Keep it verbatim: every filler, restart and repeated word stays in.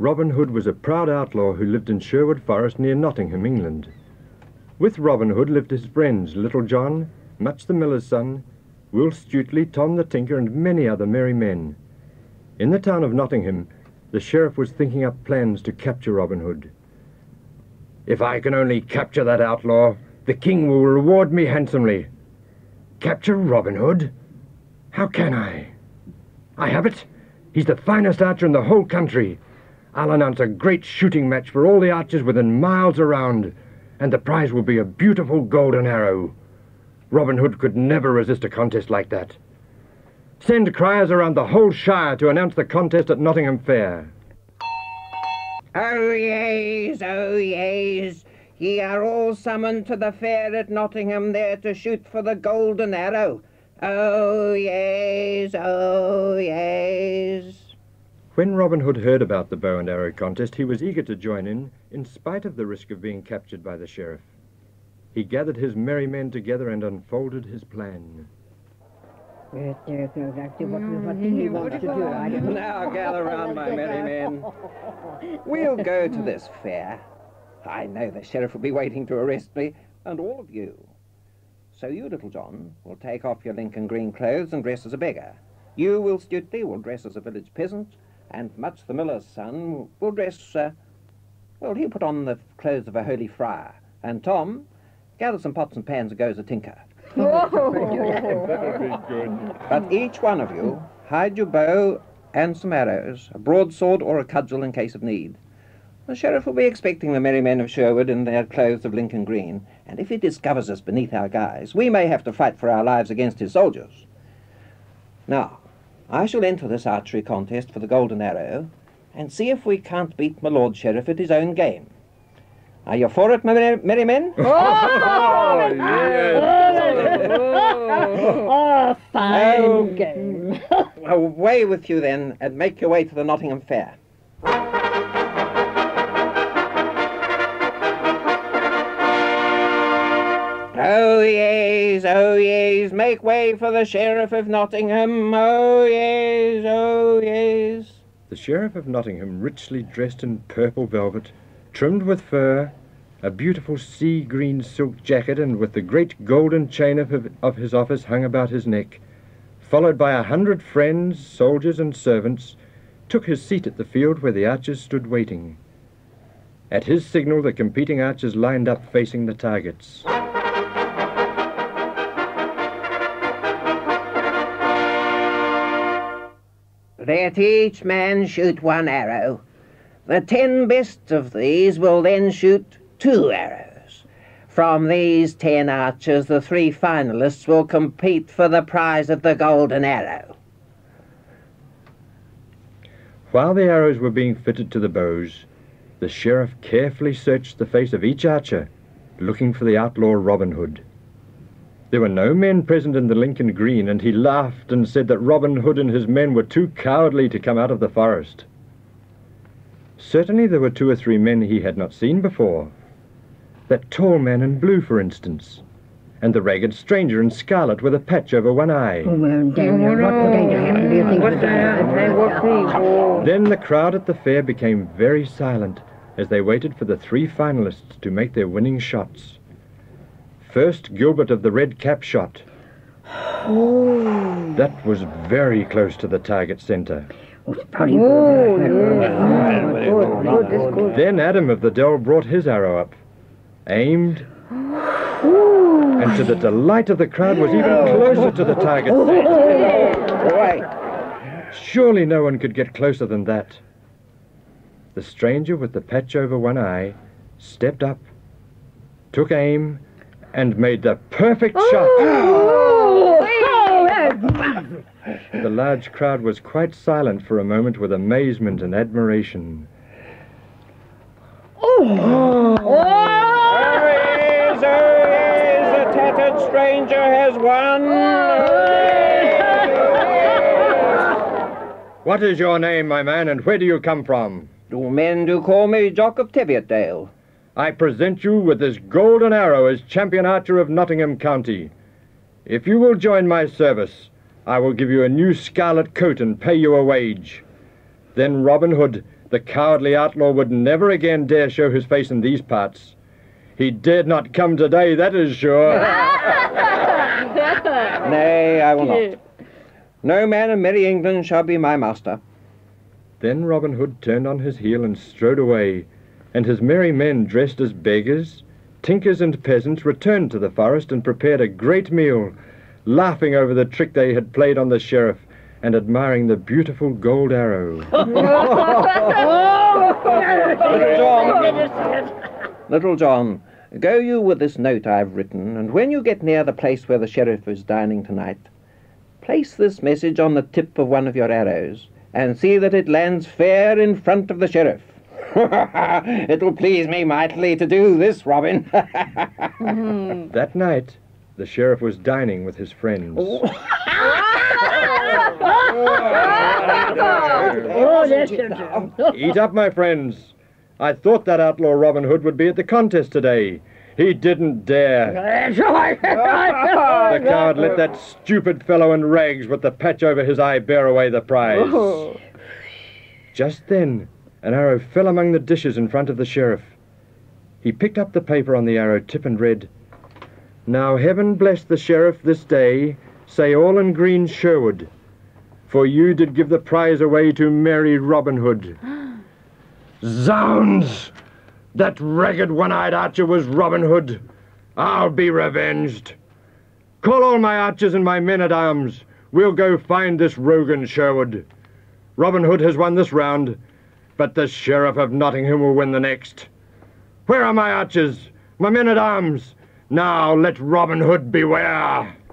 Robin Hood was a proud outlaw who lived in Sherwood Forest near Nottingham, England. With Robin Hood lived his friends Little John, Much the Miller's son, Will Stutely, Tom the Tinker, and many other merry men. In the town of Nottingham, the sheriff was thinking up plans to capture Robin Hood. "If I can only capture that outlaw, the king will reward me handsomely." "Capture Robin Hood? How can I? I have it. He's the finest archer in the whole country. I'll announce a great shooting match for all the archers within miles around, and the prize will be a beautiful golden arrow. Robin Hood could never resist a contest like that. Send criers around the whole shire to announce the contest at Nottingham Fair." "Oh, yes, oh, yes. Ye are all summoned to the fair at Nottingham there to shoot for the golden arrow. Oh, yes, oh, yes." When Robin Hood heard about the bow and arrow contest, he was eager to join in, in spite of the risk of being captured by the sheriff. He gathered his merry men together and unfolded his plan. Yes, yes, exactly what we what he wants to do. I don't know. Now gather round, my merry men. We'll go to this fair. I know the sheriff will be waiting to arrest me, and all of you. So you, Little John, will take off your Lincoln green clothes and dress as a beggar. You, Will Stutely, will dress as a village peasant, and Much the Miller's son will dress, uh, well, he'll put on the clothes of a holy friar. And Tom, gather some pots and pans and go as a tinker. But each one of you, hide your bow and some arrows, a broadsword or a cudgel in case of need. The sheriff will be expecting the merry men of Sherwood in their clothes of Lincoln green, and if he discovers us beneath our guise, we may have to fight for our lives against his soldiers. Now, I shall enter this archery contest for the golden arrow, and see if we can't beat my lord sheriff at his own game. Are you for it, my mer merry men? Oh, yes! Oh, fine Oh. game. Away with you then, and make your way to the Nottingham Fair. Oh, yes, oh, yes, make way for the Sheriff of Nottingham. Oh, yes, oh, yes. The Sheriff of Nottingham, richly dressed in purple velvet, trimmed with fur, a beautiful sea-green silk jacket, and with the great golden chain of, of his office hung about his neck, followed by a hundred friends, soldiers, and servants, took his seat at the field where the archers stood waiting. At his signal, the competing archers lined up facing the targets. Let each man shoot one arrow. The ten best of these will then shoot two arrows. From these ten archers, the three finalists will compete for the prize of the golden arrow. While the arrows were being fitted to the bows, the sheriff carefully searched the face of each archer, looking for the outlaw Robin Hood. There were no men present in the Lincoln Green, and he laughed and said that Robin Hood and his men were too cowardly to come out of the forest. Certainly there were two or three men he had not seen before. That tall man in blue, for instance, and the ragged stranger in scarlet with a patch over one eye. Oh, well, Daniel, what danger do you think was that? Then the crowd at the fair became very silent as they waited for the three finalists to make their winning shots. First, Gilbert of the Red Cap shot. Oh. That was very close to the target center. Oh, it's pretty good. Good, good, good, good. Then Adam of the Dell brought his arrow up, aimed, Ooh. and to the delight of the crowd was even closer to the target. Surely no one could get closer than that. The stranger with the patch over one eye stepped up, took aim, and made the perfect shot. The large crowd was quite silent for a moment with amazement and admiration. Oh, yes, oh, yes, the tattered stranger has won. What is your name, my man, and where do you come from? Do men do call me Jock of Teviotdale? I present you with this golden arrow as champion archer of Nottingham County. If you will join my service, I will give you a new scarlet coat and pay you a wage. Then Robin Hood, The cowardly outlaw would never again dare show his face in these parts. He dared not come today, that is sure. Nay, I will not. No man in merry England shall be my master. Then Robin Hood turned on his heel and strode away, and his merry men, dressed as beggars, tinkers and peasants, returned to the forest and prepared a great meal, laughing over the trick they had played on the sheriff and admiring the beautiful gold arrow. Little John, Little John, go you with this note I've written, and when you get near the place where the sheriff is dining tonight, place this message on the tip of one of your arrows, and see that it lands fair in front of the sheriff. It will please me mightily to do this, Robin. That night, the sheriff was dining with his friends. Oh, that's it. Eat up, my friends. I thought that outlaw Robin Hood would be at the contest today. He didn't dare. That's right. The coward let that stupid fellow in rags with the patch over his eye bear away the prize. Just then, an arrow fell among the dishes in front of the sheriff. He picked up the paper on the arrow tip and read, "Now heaven bless the sheriff this day, say all in green Sherwood, for you did give the prize away to merry Robin Hood." Zounds! That ragged one-eyed archer was Robin Hood. I'll be revenged. Call all my archers and my men-at-arms. We'll go find this rogue in Sherwood. Robin Hood has won this round, but the Sheriff of Nottingham will win the next. Where are my archers, my men-at-arms? Now let Robin Hood beware.